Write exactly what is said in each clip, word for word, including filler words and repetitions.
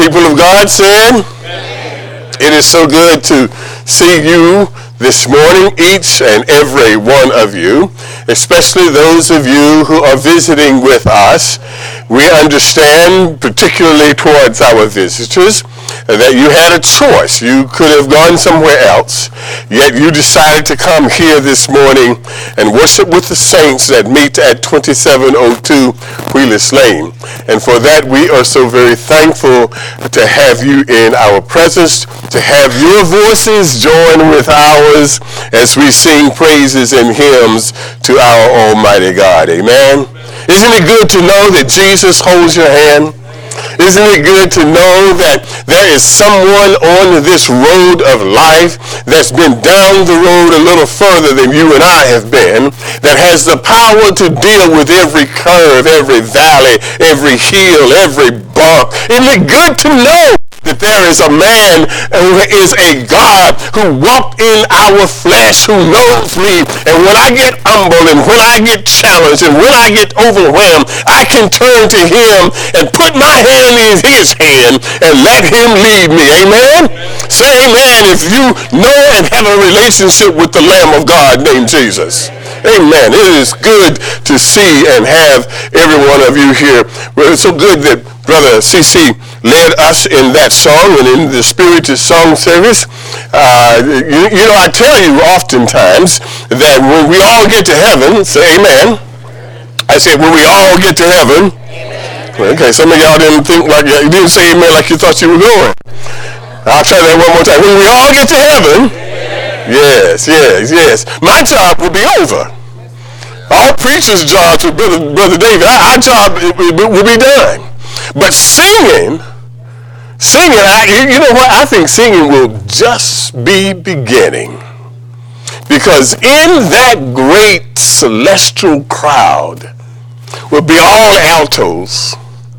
people of God said, amen. It is so good to see you this morning, each and every one of you, especially those of you who are visiting with us. We understand, particularly towards our visitors, that you had a choice. You could have gone somewhere else, yet you decided to come here this morning and worship with the saints that meet at twenty-seven oh two Wheelers Lane. And for that, we are so very thankful to have you in our presence, to have your voices join with ours as we sing praises and hymns to our Almighty God. Amen. Isn't it good to know that Jesus holds your hand? Isn't it good to know that there is someone on this road of life that's been down the road a little further than you and I have been, that has the power to deal with every curve, every valley, every hill, every bump? Isn't it good to know that there is a man who is a God who walked in our flesh, who knows me, and when I get humble and when I get challenged and when I get overwhelmed, I can turn to him and put my hand in his hand and let him lead me. Amen? Say amen if you know and have a relationship with the Lamb of God named Jesus. Amen. It is good to see and have every one of you here. Well, it's so good that Brother C C led us in that song and in the spirited song service. Uh, you, you know, I tell you oftentimes that when we all get to heaven, say amen. I said when we all get to heaven. Amen. Okay, some of y'all didn't think like, you didn't say amen like you thought you were going. I'll try that one more time. When we all get to heaven, amen. Yes, yes, yes. My job will be over. All preachers' jobs with Brother, Brother David, our job will be done. But singing, singing, I, you know what? I think singing will just be beginning. Because in that great celestial crowd will be all altos,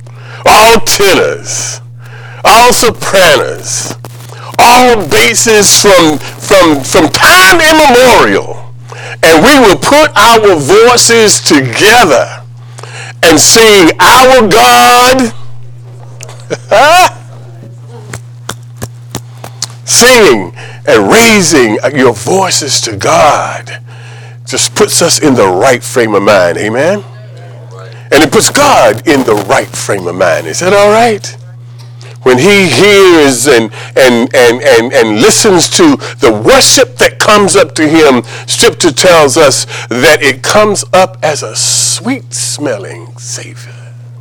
all tenors, all sopranos, all basses from, from, from time immemorial. And we will put our voices together and sing our God. Singing and raising your voices to God just puts us in the right frame of mind. Amen? And it puts God in the right frame of mind. Is that all right? When he hears and, and, and, and, and listens to the worship that comes up to him, Scripture tells us that it comes up as a sweet-smelling savor.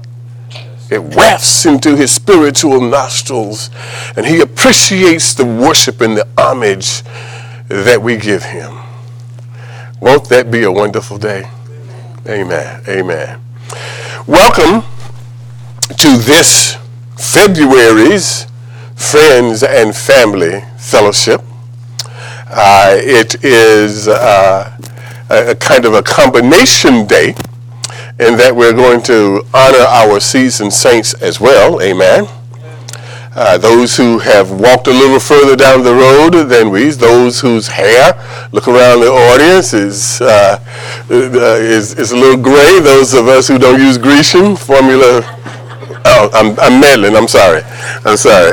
It wafts into his spiritual nostrils, and he appreciates the worship and the homage that we give him. Won't that be a wonderful day? Amen. Amen. Welcome to this February's Friends and Family Fellowship. Uh, it is uh, a, a kind of a combination day in that we're going to honor our seasoned saints as well. Amen. Uh, those who have walked a little further down the road than we, those whose hair, look around the audience, is, uh, is, is a little gray. Those of us who don't use Grecian formula. Oh, I'm, I'm meddling. I'm sorry. I'm sorry.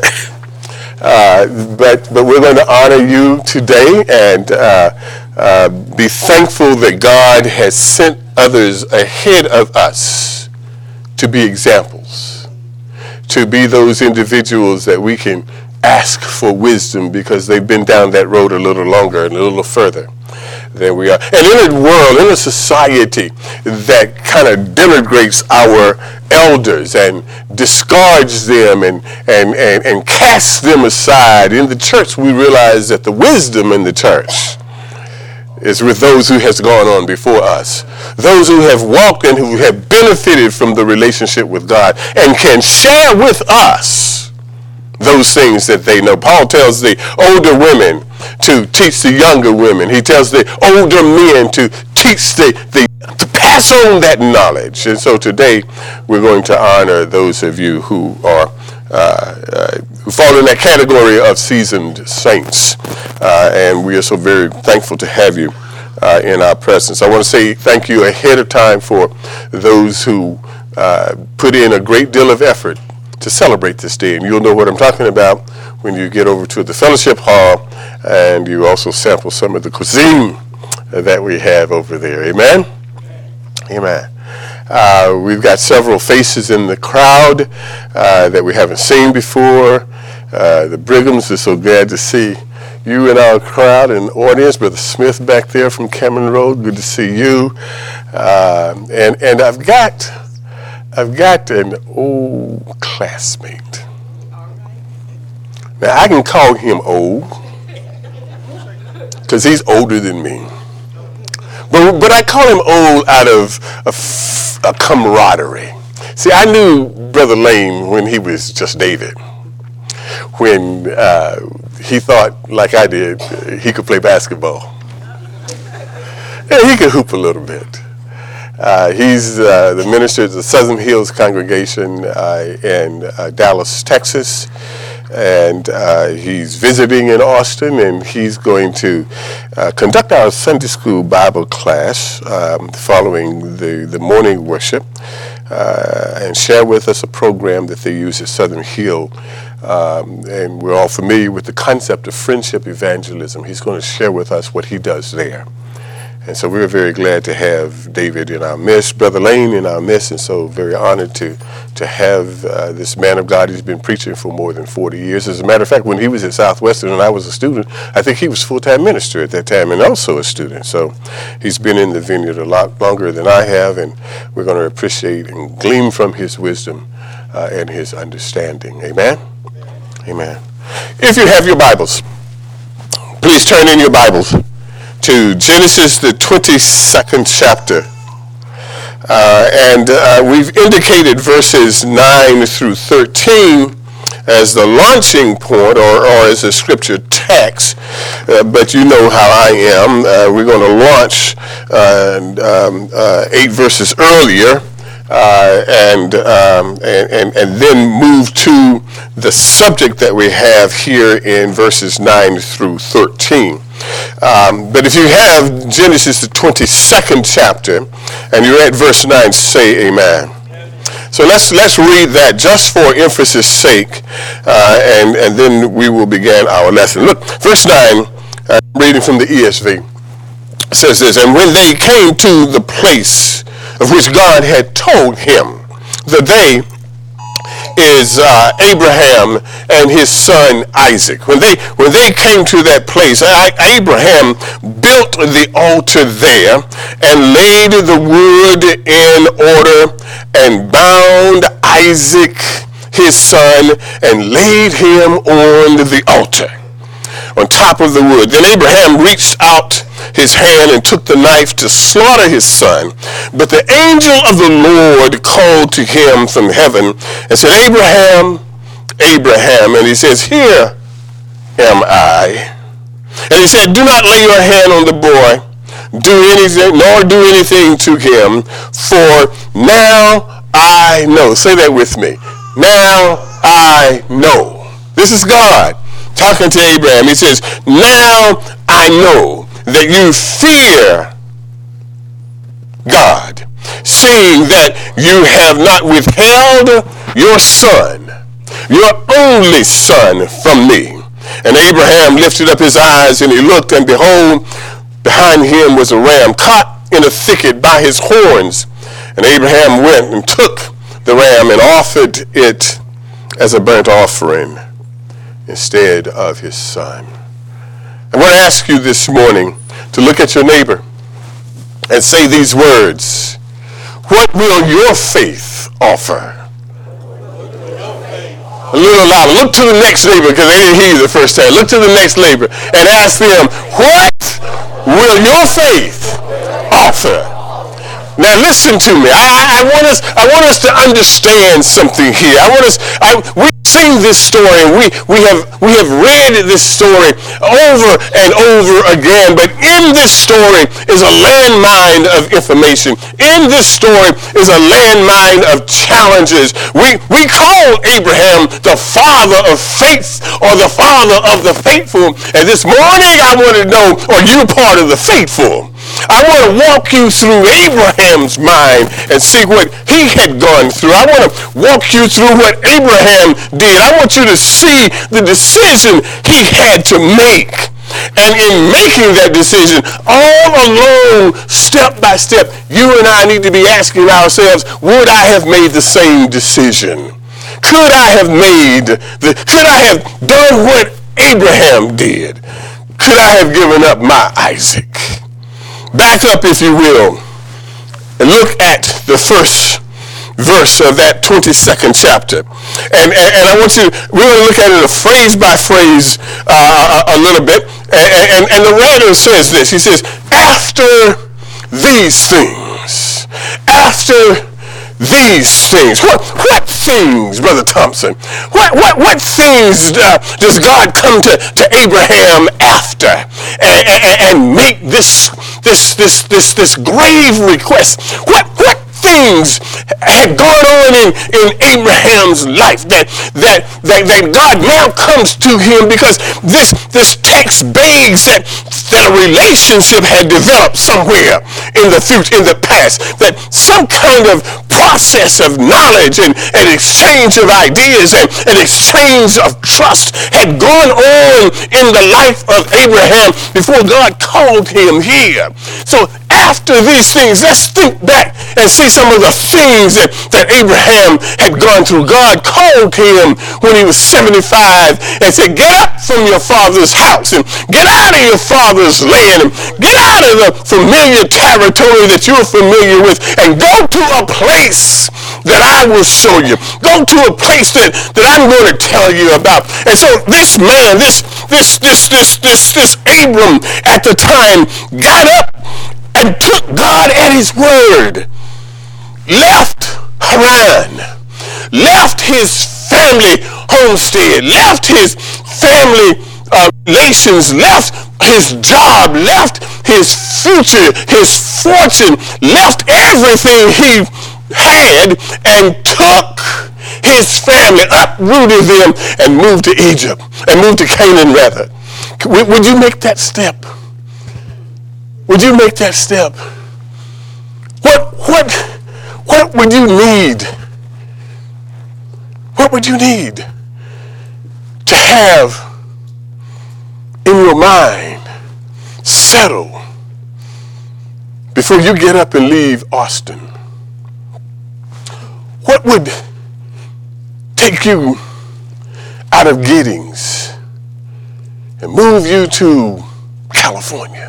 Uh, but but we're going to honor you today and uh, uh, be thankful that God has sent others ahead of us to be examples, to be those individuals that we can ask for wisdom because they've been down that road a little longer and a little further than we are. And in a world, in a society that kind of denigrates our elders and discards them and, and, and, and casts them aside, in the church we realize that the wisdom in the church is with those who has gone on before us, those who have walked and who have benefited from the relationship with God and can share with us those things that they know. Paul tells the older women to teach the younger women. He tells the older men to teach the, the to pass on that knowledge. And so today we're going to honor those of you who are uh, uh, who fall in that category of seasoned saints. Uh, and we are so very thankful to have you uh, in our presence. I want to say thank you ahead of time for those who uh, put in a great deal of effort to celebrate this day. And you'll know what I'm talking about when you get over to the fellowship hall and you also sample some of the cuisine that we have over there. Amen? Amen. Uh, we've got several faces in the crowd uh, that we haven't seen before. Uh, the Brighams are so glad to see you in our crowd and audience. Brother Smith back there from Cameron Road, good to see you. Uh, and and I've got I've got an old classmate. Now I can call him old because he's older than me. But but I call him old out of a, f- a camaraderie. See, I knew Brother Lane when he was just David. When uh, he thought, like I did, he could play basketball. Yeah, he could hoop a little bit. Uh, he's uh, the minister of the Southern Hills congregation uh, in uh, Dallas, Texas. And uh, he's visiting in Austin, and he's going to uh, conduct our Sunday school Bible class um, following the, the morning worship uh, and share with us a program that they use at Southern Hill. Um, and we're all familiar with the concept of friendship evangelism. He's going to share with us what he does there. And so we're very glad to have David in our midst, Brother Lane in our midst, and so very honored to to have uh, this man of God. He's been preaching for more than forty years. As a matter of fact, when he was at Southwestern and I was a student, I think he was full-time minister at that time and also a student. So he's been in the vineyard a lot longer than I have, and we're going to appreciate and glean from his wisdom uh, and his understanding. Amen? Amen. If you have your Bibles, please turn in your Bibles to Genesis, the twenty-second chapter. Uh, and uh, we've indicated verses nine through thirteen as the launching point or, or as a scripture text. Uh, but you know how I am. Uh, we're going to launch uh, um, uh, eight verses earlier. Uh, and, um, and, and and then move to the subject that we have here in verses nine through thirteen. Um, but if you have Genesis, the twenty-second chapter, and you're at verse nine, say amen. So let's let's read that just for emphasis' sake, uh, and, and then we will begin our lesson. Look, verse nine, uh, reading from the E S V, says this, and when they came to the place of which God had told him, the they is uh, Abraham and his son Isaac. When they when they came to that place, I, Abraham built the altar there and laid the wood in order and bound Isaac his son and laid him on the altar on top of the wood. Then Abraham reached out his hand and took the knife to slaughter his son. But the angel of the Lord called to him from heaven and said, Abraham, Abraham. And he says, here am I. And he said, do not lay your hand on the boy, do anything, nor do anything to him, for now I know. Say that with me. Now I know. This is God talking to Abraham. He says, now I know that you fear God, seeing that you have not withheld your son, your only son, from me. And Abraham lifted up his eyes, and he looked, and behold, behind him was a ram caught in a thicket by his horns. And Abraham went and took the ram and offered it as a burnt offering instead of his son. I want to ask you this morning to look at your neighbor and say these words. What will your faith offer? A little louder. Look to the next neighbor, because they didn't hear you the first time. Look to the next neighbor and ask them, what will your faith offer? Now listen to me. I, I want us. I want us to understand something here. I want us. I, we've seen this story, and we we have we have read this story over and over again. But in this story is a landmine of information. In this story is a landmine of challenges. We we call Abraham the father of faith, or the father of the faithful. And this morning, I want to know: are you part of the faithful? I want to walk you through Abraham's mind and see what he had gone through. I want to walk you through what Abraham did. I want you to see the decision he had to make. And in making that decision, all along, step by step, you and I need to be asking ourselves, would I have made the same decision? Could I have made, the, could I have done what Abraham did? Could I have given up my Isaac? Back up, if you will, and look at the first verse of that twenty-second chapter. And, and, and I want you, we're going to look at it a phrase by phrase uh, a, a little bit. And, and, and the writer says this. He says, after these things, after these things. What, what things, Brother Thompson? What, what, what things uh, does God come to, to Abraham after and, and, and make this, this, this, this, this grave request? What, what things had gone on in, in Abraham's life that, that, that, that God now comes to him because this, this text begs that, that a relationship had developed somewhere in the future, in the past, that some kind of process of knowledge and an exchange of ideas and an exchange of trust had gone on in the life of Abraham before God called him here. So after these things, let's think back and see some of the things that, that Abraham had gone through. God called him when he was seventy-five and said, get up from your father's house and get out of your father's land and get out of the familiar territory that you're familiar with and go to a place that I will show you. Go to a place that, that I'm going to tell you about. And so this man, this, this, this, this, this, this Abram at the time got up and took God at his word, left Haran, left his family homestead, left his family uh, relations, left his job, left his future, his fortune, left everything he had and took his family, uprooted them and moved to Egypt, and moved to Canaan rather. Would you make that step? Would you make that step? What, what, what would you need? What would you need to have in your mind settle before you get up and leave Austin? What would take you out of Giddings and move you to California?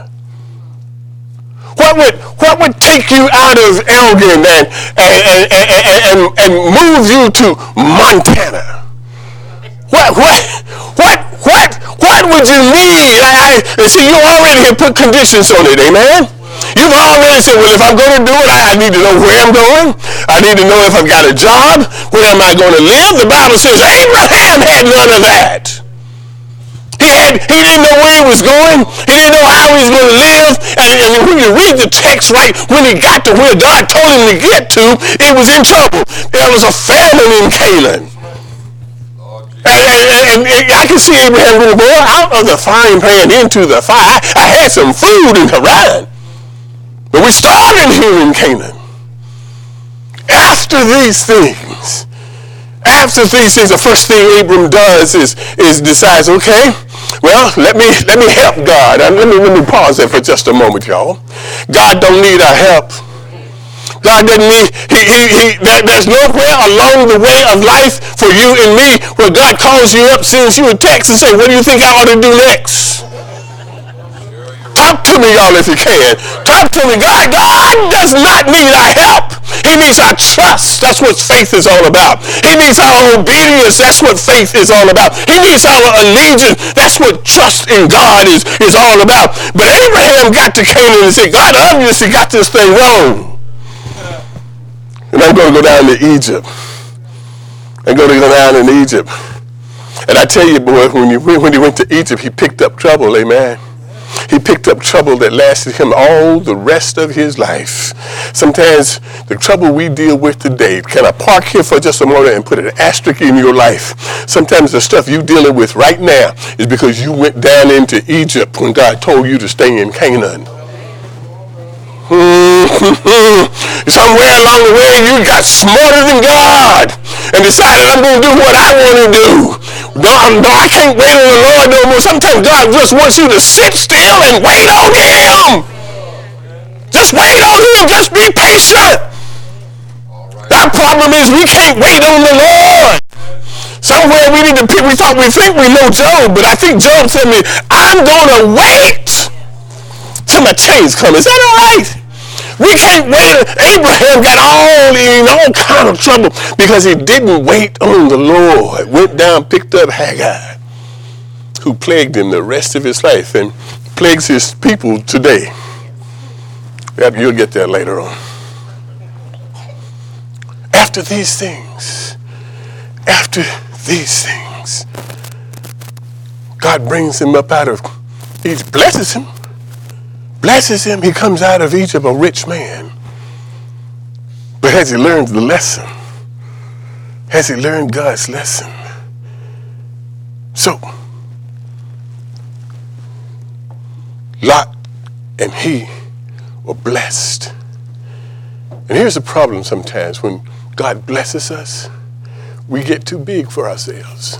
What would, what would take you out of Elgin and, and, and, and, and move you to Montana? What, what, what, what, what would you need? I, I, see, you already have put conditions on it, amen? You've already said, well, if I'm going to do it, I, I need to know where I'm going. I need to know if I've got a job. Where am I going to live? The Bible says Abraham had none of that. He, had, he didn't know where he was going. He didn't know how he was going to live. And, and when you read the text right, when he got to where God told him to get to, it was in trouble. There was a famine in Canaan. And, and, and, and I can see Abraham going, boy, out of the frying pan into the fire. I, I had some food in Haran. But we started here in Canaan. After these things, after these things, the first thing Abram does is, is decides, okay, well, let me let me help God. And let me let me pause there for just a moment, y'all. God don't need our help. God doesn't need, he, he, he, there, there's nowhere along the way of life for you and me where God calls you up, sends you a text and say, what do you think I ought to do next? Talk to me, y'all, if you can. Talk to me. God, God does not need our help. He needs our trust. That's what faith is all about. He needs our obedience. That's what faith is all about. He needs our allegiance. That's what trust in God is, is all about. But Abraham got to Canaan and said, God obviously got this thing wrong. And I'm going to go down to Egypt. I'm going to go down in Egypt. And I tell you, boy, when, you, when he went to Egypt, he picked up trouble, amen. He picked up trouble that lasted him all the rest of his life. Sometimes the trouble we deal with today, can I park here for just a moment and put an asterisk in your life? Sometimes the stuff you're dealing with right now is because you went down into Egypt when God told you to stay in Canaan. Somewhere along the way you got smarter than God and decided I'm going to do what I want to do. No, no, I can't wait on the Lord no more. Sometimes God just wants you to sit still and wait on Him. Just wait on Him. Just be patient. Our problem is we can't wait on the Lord. Somewhere we need to pick. We thought we think we know Job, but I think Job said to me, I'm going to wait till my change comes. Is that all right? We can't wait. Abraham got all in all kind of trouble because he didn't wait on the Lord. Went down, picked up Hagar, who plagued him the rest of his life and plagues his people today. You'll get there later on. After these things, after these things, God brings him up out of Egypt, blesses him. Blesses him, he comes out of Egypt a rich man. But has he learned the lesson? Has he learned God's lesson? So, Lot and he were blessed. And here's the problem sometimes when God blesses us, we get too big for ourselves.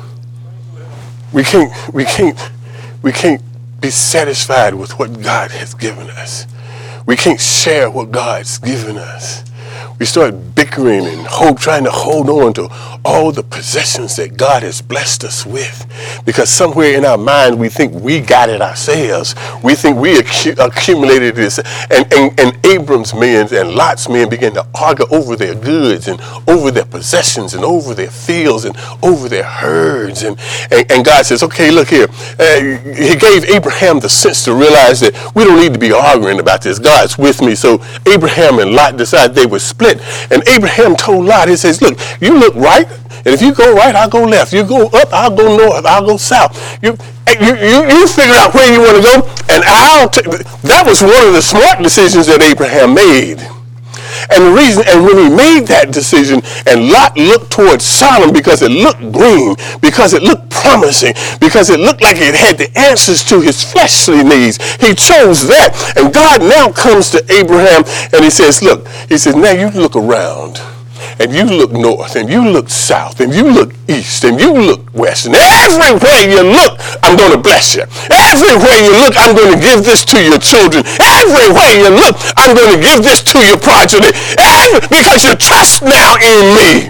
We can't, we can't, we can't be satisfied with what God has given us. We can't share what God's given us. We start bickering and hope, trying to hold on to all the possessions that God has blessed us with. Because somewhere in our mind, we think we got it ourselves. We think we accu- accumulated this. And, and, and Abram's men and Lot's men began to argue over their goods and over their possessions and over their fields and over their herds. And, and, and God says, okay, look here. Uh, he gave Abraham the sense to realize that we don't need to be arguing about this. God's with me. So Abraham and Lot decided they would split. And Abraham told Lot, he says, look, you look right, and if you go right, I'll go left. You go up, I'll go north, I'll go south. You you you, you figure out where you want to go, and I'll take. That was one of the smart decisions that Abraham made. And the reason, and when he made that decision, and Lot looked towards Sodom because it looked green, because it looked promising, because it looked like it had the answers to his fleshly needs, he chose that. And God now comes to Abraham and he says, look, he says, now you look around. And you look north, and you look south, and you look east, and you look west, and everywhere you look, I'm going to bless you. Everywhere you look, I'm going to give this to your children. Everywhere you look, I'm going to give this to your progeny. And because you trust now in me.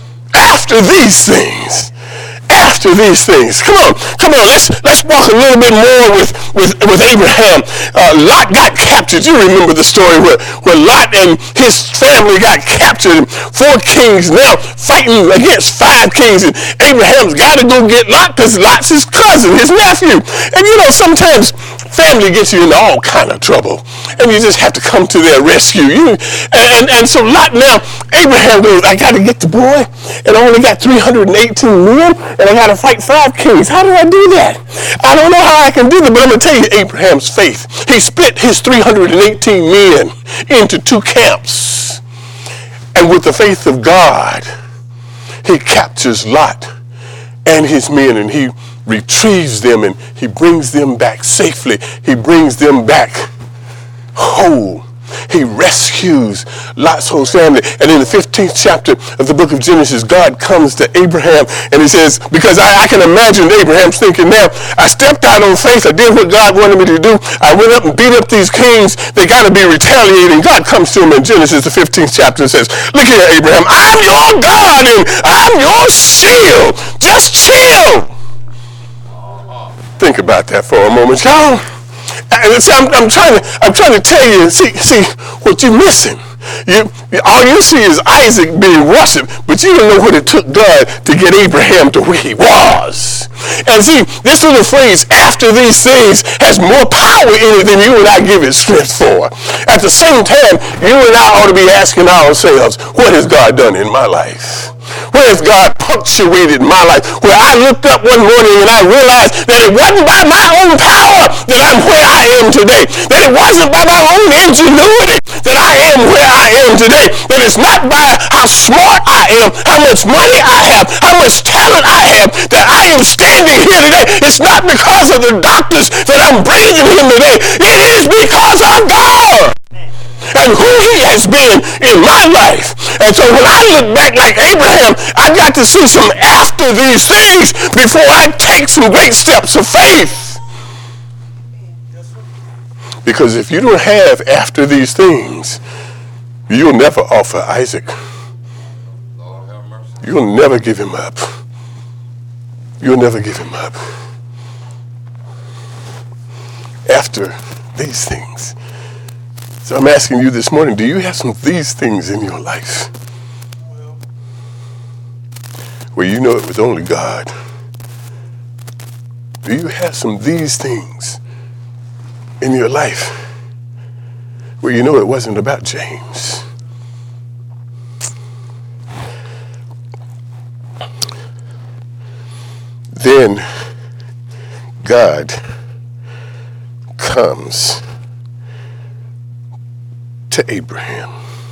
After these things. After these things. Come on, come on, let's let's walk a little bit more with, with, with Abraham. Uh, Lot got captured. You remember the story where, where Lot and his family got captured. Four kings now fighting against five kings. And Abraham's got to go get Lot because Lot's his cousin, his nephew. And you know, sometimes family gets you into all kind of trouble. And you just have to come to their rescue. You, and, and, and so Lot now, Abraham goes, I got to get the boy. And I only got three hundred eighteen men. And I got to fight five kings. How do I do that? I don't know how I can do that, but I'm going to tell you Abraham's faith. He split his three hundred eighteen men into two camps. And with the faith of God, he captures Lot and his men, and he retrieves them, and he brings them back safely. He brings them back whole. He rescues Lot's whole family. And in the fifteenth chapter of the book of Genesis, God comes to Abraham and he says, because I, I can imagine Abraham's thinking now, I stepped out on faith. I did what God wanted me to do. I went up and beat up these kings. They got to be retaliating. God comes to him in Genesis, the fifteenth chapter, and says, look here, Abraham, I'm your God and I'm your shield. Just chill. Think about that for a moment, y'all. And see, I'm, I'm trying to, I'm trying to tell you. See, see what you're missing. You, all you see is Isaac being worshipped, but you don't know what it took God to get Abraham to where he was. And see, this little phrase, after these things, has more power in it than you and I give it strength for. At the same time, you and I ought to be asking ourselves, what has God done in my life? Where has God punctuated my life? Where I looked up one morning and I realized that it wasn't by my own power that I'm where I am today. That it wasn't by my own ingenuity that I am where I am today. That it's not by how smart I am, how much money I have, how much talent I have, that I am standing here today. It's not because of the doctors that I'm breathing in today. It is because of God. and who he has been in my life. And so when I look back like Abraham, I got to see some after these things before I take some great steps of faith. Because if you don't have after these things, you'll never offer Isaac. You'll never give him up. You'll never give him up. After these things. So I'm asking you this morning, do you have some of these things in your life? Where you know it was only God? Do you have some of these things in your life where you know it wasn't about James? Then God comes to Abraham.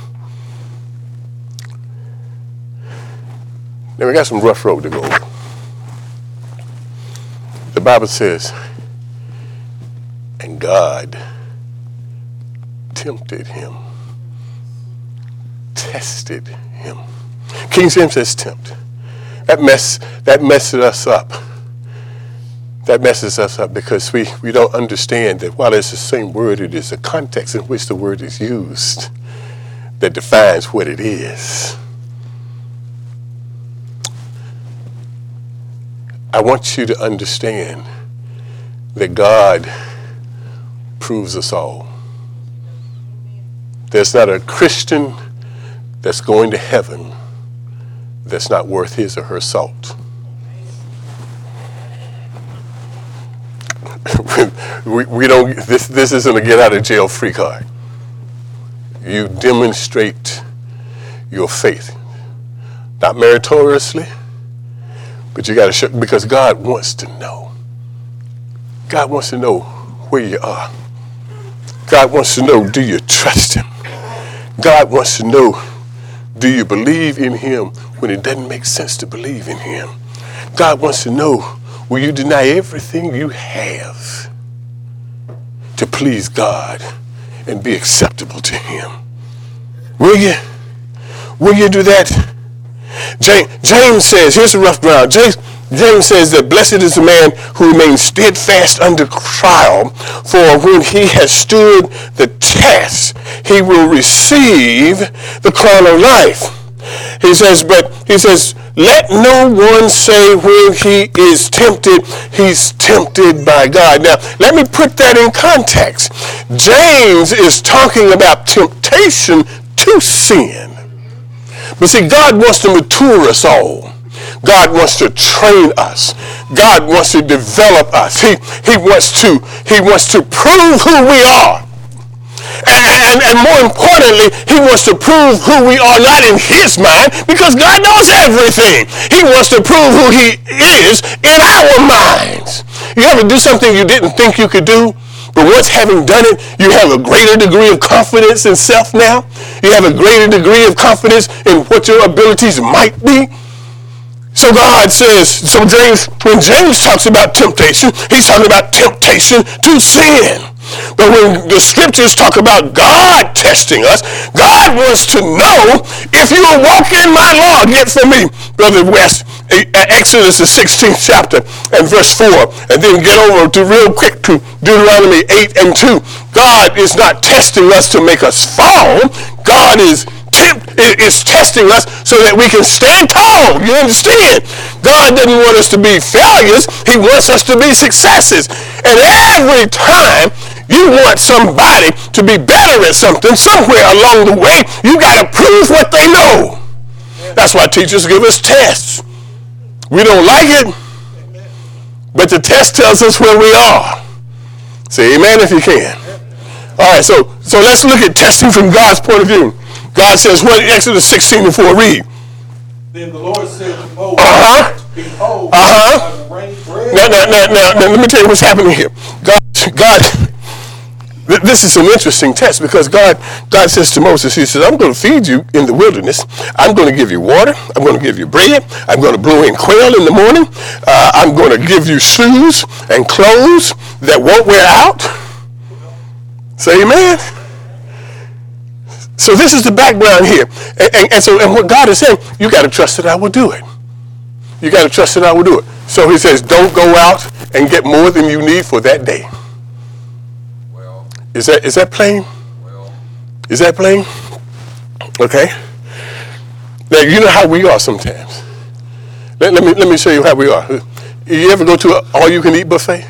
Now we got some rough road to go over. The Bible says, and God tempted him, tested him. King James says tempt. That mess, that messes us up. That messes us up because we, we don't understand that while it's the same word, it is the context in which the word is used that defines what it is. I want you to understand that God proves us all. There's not a Christian that's going to heaven that's not worth his or her salt. we, we don't, this, this isn't a get out of jail free card. You demonstrate your faith, not meritoriously, but you got to show, because God wants to know. God wants to know where you are. God wants to know, do you trust him? God wants to know, do you believe in him when it doesn't make sense to believe in him? God wants to know, will you deny everything you have to please God and be acceptable to him? Will you? Will you do that? James, James says, here's the rough ground. James, James says that blessed is the man who remains steadfast under trial, for when he has stood the test, he will receive the crown of life. He says, but he says, let no one say when he is tempted, he's tempted by God. Now, let me put that in context. James is talking about temptation to sin. But see, God wants to mature us all. God wants to train us. God wants to develop us. He, he, wants, to, he wants to prove who we are. And, and, and more importantly, he wants to prove who we are, not in his mind, because God knows everything. He wants to prove who he is in our minds. You ever do something you didn't think you could do? But once having done it, you have a greater degree of confidence in self now. You have a greater degree of confidence in what your abilities might be. So God says, so James, when James talks about temptation, he's talking about temptation to sin. But when the scriptures talk about God testing us, God wants to know if you will walk in my law. Get for me, Brother West, Exodus the sixteenth chapter and verse four, and then get over to real quick to Deuteronomy eight and two. God is not testing us to make us fall. God is tempt, is testing us so that we can stand tall. You understand? God doesn't want us to be failures. He wants us to be successes. And every time you want somebody to be better at something, somewhere along the way, you got to prove what they know. That's why teachers give us tests. We don't like it, but the test tells us where we are. Say amen if you can. All right, so, so let's look at testing from God's point of view. God says, what, Exodus sixteen and four, read. Then the Lord said to Moses, uh-huh. behold, uh-huh. I will rain bread. Now, now, now, now, now, let me tell you what's happening here. God, God, this is an interesting test because God, God says to Moses, he says, I'm going to feed you in the wilderness. I'm going to give you water. I'm going to give you bread. I'm going to blow in quail in the morning. Uh, I'm going to give you shoes and clothes that won't wear out. Say amen. So this is the background here. And, and, and so and what God is saying, you got to trust that I will do it. You got to trust that I will do it. So he says, don't go out and get more than you need for that day. Well, is that is that plain? Well, is that plain? Okay. Now, you know how we are sometimes. Let, let me let me show you how we are. You ever go to an all-you-can-eat buffet?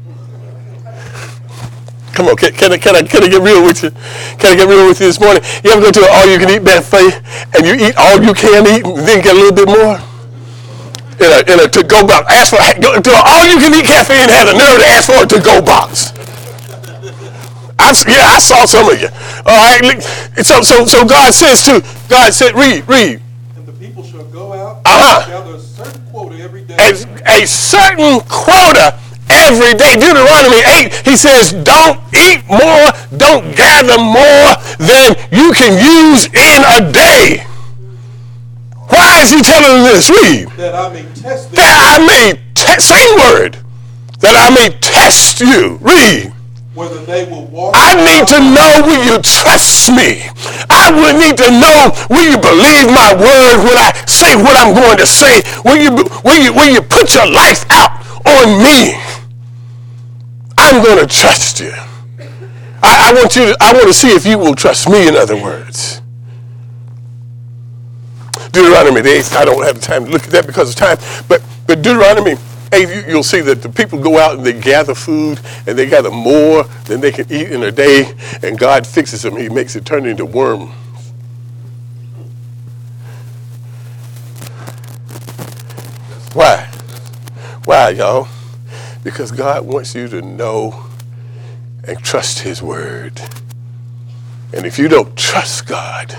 Come on, can, can, I, can, I, can I get real with you? Can I get real with you this morning? You ever go to an all-you-can-eat buffet and you eat all you can eat and then get a little bit more? In a, in a to-go box. Ask for, go to an all-you-can-eat cafe and have the nerve to ask for a to-go box. I, yeah, I saw some of you. All right. So, so, so God says to, God said, read, read. And the people shall go out uh-huh. and gather a certain quota every day. A, a certain quota every day. Deuteronomy eight, he says, don't eat more, don't gather more than you can use in a day. Why is he telling them this? Read. That I may test them. That I may test, same word. That I may test you. Read. Whether they will walk. I need to know, will you trust me? I will need to know, will you believe my word when I say what I'm going to say? Will you, will you, will you put your life out on me? I'm going to trust you. I, I want you to, I want to see if you will trust me, in other words. Deuteronomy eight, I don't have the time to look at that because of time, but, but Deuteronomy eight, you, you'll see that the people go out and they gather food, and they gather more than they can eat in a day, and God fixes them. He makes it turn into worms. Why? Why, y'all? Because God wants you to know and trust his word. And if you don't trust God,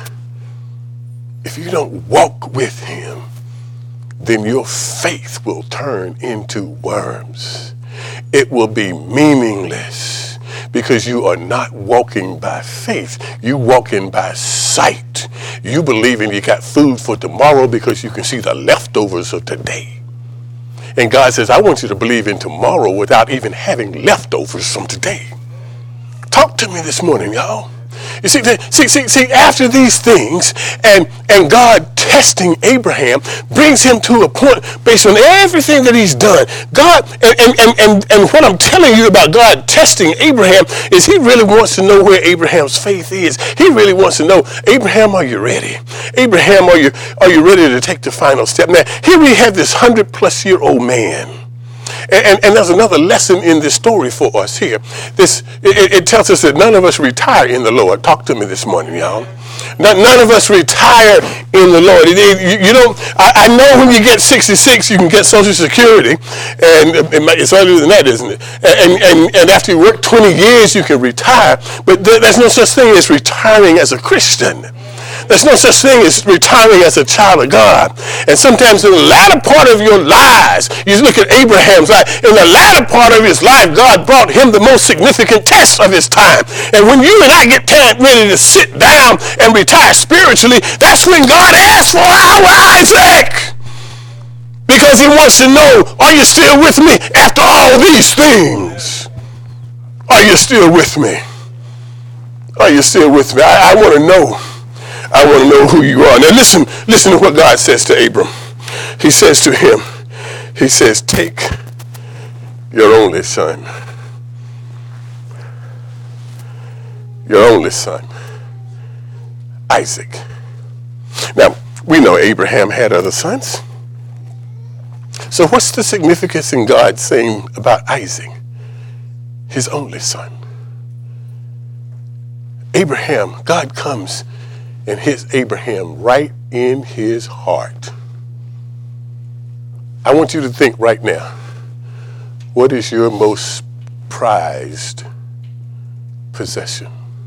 if you don't walk with him, then your faith will turn into worms. It will be meaningless because you are not walking by faith. You walking by sight. You believing you got food for tomorrow because you can see the leftovers of today. And God says, I want you to believe in tomorrow without even having leftovers from today. Talk to me this morning, y'all. You see, see, see, see, after these things, and, and God testing Abraham brings him to a point based on everything that he's done. God, and, and, and, and, and what I'm telling you about God testing Abraham is he really wants to know where Abraham's faith is. He really wants to know, Abraham, are you ready? Abraham, are you, are you ready to take the final step? Now, here we have this hundred plus year old man. And, and, and there's another lesson in this story for us here. This it, it tells us that none of us retire in the Lord. Talk to me this morning, y'all. None, none of us retire in the Lord. It, it, you, you don't. I, I know when you get sixty-six, you can get Social Security, and it, it's earlier than that, isn't it? And, and and after you work twenty years, you can retire. But th- there's no such thing as retiring as a Christian. There's no such thing as retiring as a child of God. And sometimes in the latter part of your lives, you look at Abraham's life, in the latter part of his life, God brought him the most significant test of his time. And when you and I get time ready to sit down and retire spiritually, that's when God asks for our Isaac. Because he wants to know, are you still with me after all these things? Are you still with me? Are you still with me? I, I want to know. I want to know who you are. Now listen, listen to what God says to Abram. He says to him, he says, take your only son. Your only son, Isaac. Now, we know Abraham had other sons. So what's the significance in God saying about Isaac, his only son? Abraham, God comes and hits Abraham right in his heart. I want you to think right now, what is your most prized possession?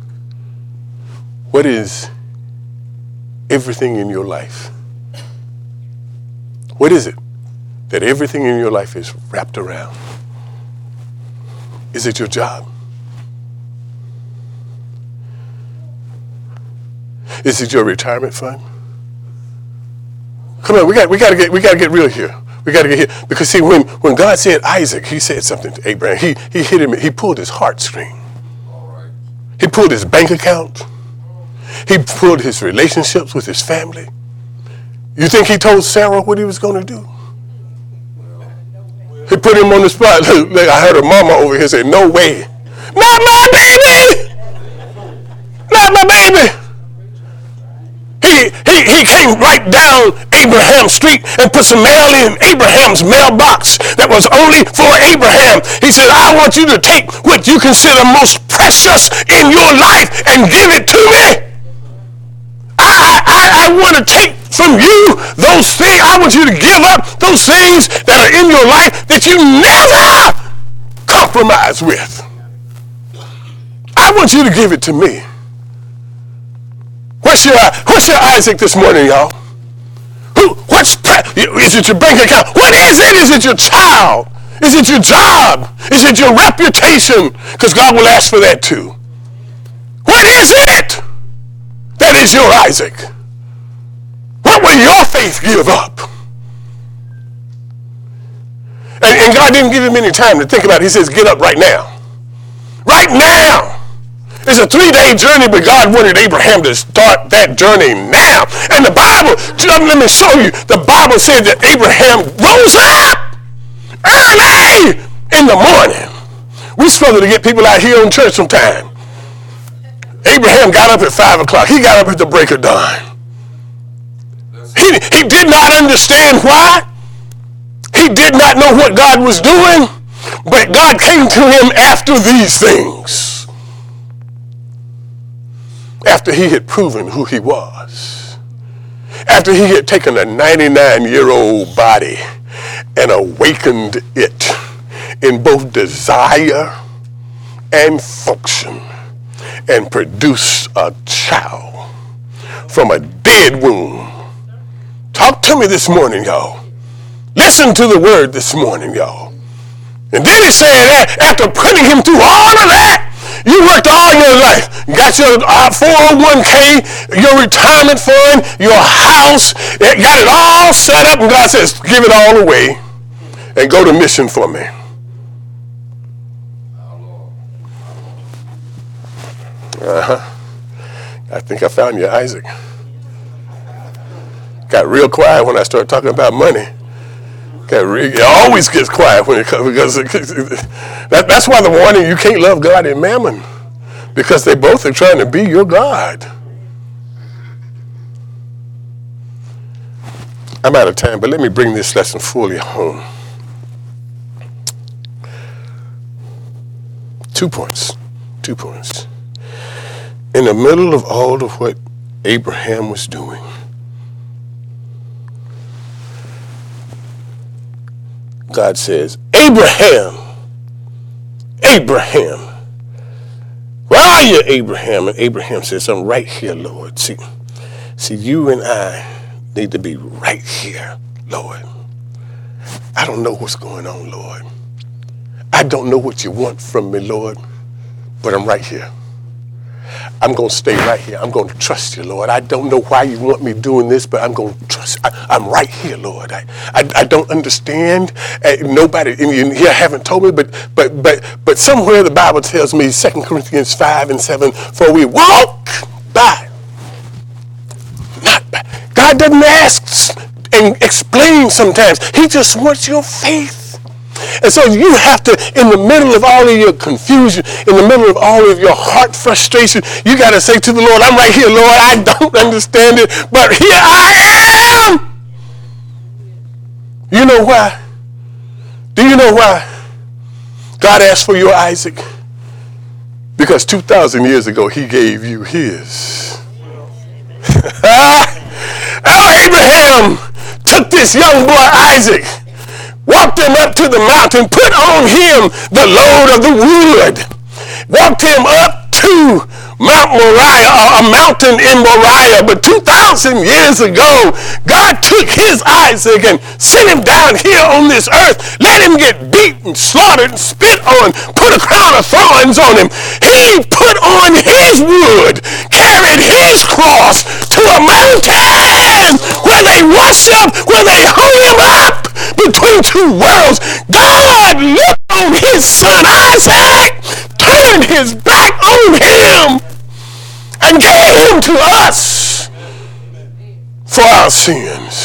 What is everything in your life? What is it that everything in your life is wrapped around? Is it your job? Is it your retirement fund? Come on, we got we got to get we got to get real here. We got to get here because see, when, when God said Isaac, he said something to Abraham. He he hit him. He pulled his heartstring. He pulled his bank account. he pulled his relationships with his family. You think he told Sarah what he was going to do? He put him on the spot. Look, I heard her mama over here say, no way. Not my baby! Not my baby! He, he, he came right down Abraham Street and put some mail in Abraham's mailbox that was only for Abraham. He said, I want you to take what you consider most precious in your life and give it to me. I, I, I want to take from you those things. I want you to give up those things that are in your life that you never compromise with. I want you to give it to me. What's your, what's your Isaac this morning, y'all? Who, what's, is it your bank account? What is it? Is it your child? Is it your job? Is it your reputation? Because God will ask for that too. What is it that is your Isaac? What will your faith give up? And, and God didn't give him any time to think about it. He says, get up right now. Right now. It's a three-day journey, but God wanted Abraham to start that journey now. And the Bible, let me show you, the Bible said that Abraham rose up early in the morning. We're supposed to get people out here on church sometime. Abraham got up at five o'clock. He got up at the break of dawn. He, he did not understand why. He did not know what God was doing, but God came to him after these things. After he had proven who he was. After he had taken a ninety-nine-year-old body and awakened it in both desire and function and produced a child from a dead womb. Talk to me this morning, y'all. Listen to the word this morning, y'all. And then he said, after putting him through all of that, you worked all your life, got your uh, four oh one k, your retirement fund, your house, got it all set up, and God says, give it all away and go to mission for me. Uh-huh. I think I found you, Isaac. Got real quiet when I started talking about money. Got real, it always gets quiet when it comes, because it, that, that's why the warning, you can't love God and mammon, because they both are trying to be your God. I'm out of time, but let me bring this lesson fully home. Two points. Two points. In the middle of all of what Abraham was doing, God says, Abraham, Abraham, where are you, Abraham? And Abraham says, I'm right here, Lord. See, see, you and I need to be right here, Lord. I don't know what's going on, Lord. I don't know what you want from me, Lord, but I'm right here. I'm going to stay right here. I'm going to trust you, Lord. I don't know why you want me doing this, but I'm going to trust. I, I'm right here, Lord. I, I, I don't understand. Uh, nobody in here haven't told me, but but but but somewhere the Bible tells me, Second Corinthians five and seven, for we walk by, not by. God doesn't ask and explain sometimes. He just wants your faith. And so you have to, in the middle of all of your confusion, in the middle of all of your heart frustration, you got to say to the Lord, I'm right here, Lord. I don't understand it, but here I am. You know why? Do you know why God asked for your Isaac? Because two thousand years ago, he gave you his. Oh, Abraham took this young boy, Isaac, walked him up to the mountain, put on him the load of the wood, walked him up to Mount Moriah, a mountain in Moriah. But two thousand years ago, God took his Isaac and sent him down here on this earth, let him get beaten, slaughtered, and spit on, put a crown of thorns on him. He put on his wood, carried his cross to a mountain where they worship, where they hung him up between two worlds. God looked on his son Isaac, turned his back on him, and gave him come to us for our sins.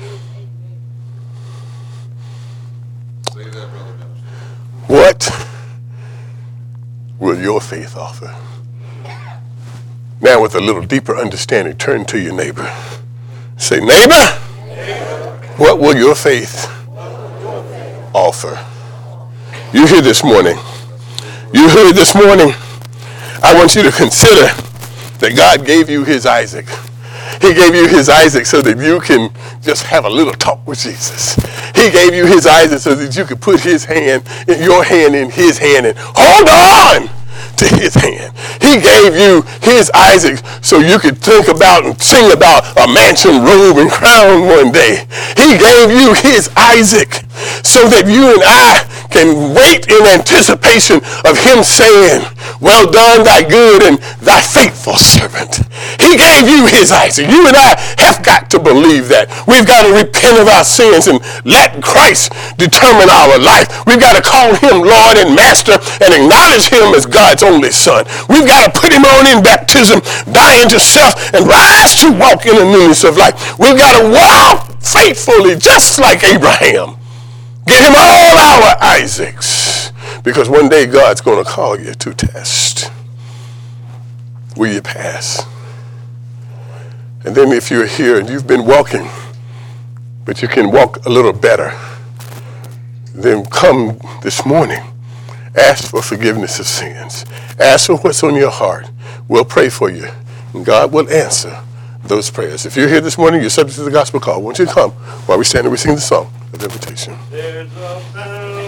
Say that, brother minister. What will your faith offer? Now, with a little deeper understanding, turn to your neighbor. Say, neighbor, what will your faith offer? You here this morning. You heard this morning. I want you to consider that God gave you his Isaac. He gave you his Isaac so that you can just have a little talk with Jesus. He gave you his Isaac so that you could put his hand, your hand in his hand and hold on to his hand. He gave you his Isaac so you could think about and sing about a mansion, robe, and crown one day. He gave you his Isaac so that you and I can wait in anticipation of him saying, well done, thy good and thy faithful servant. He gave you his Isaac. You and I have got to believe that. We've got to repent of our sins and let Christ determine our life. We've got to call him Lord and Master and acknowledge him as God's only Son. We've got to put him on in baptism, die into self, and rise to walk in the newness of life. We've got to walk faithfully just like Abraham. Get him all our Isaacs, because one day God's going to call you to test. Will you pass? And then if you're here and you've been walking, but you can walk a little better, then come this morning. Ask for forgiveness of sins. Ask for what's on your heart. We'll pray for you, and God will answer those prayers. If you're here this morning, you're subject to the gospel call. Won't you come while we stand and we sing the song of invitation? There's a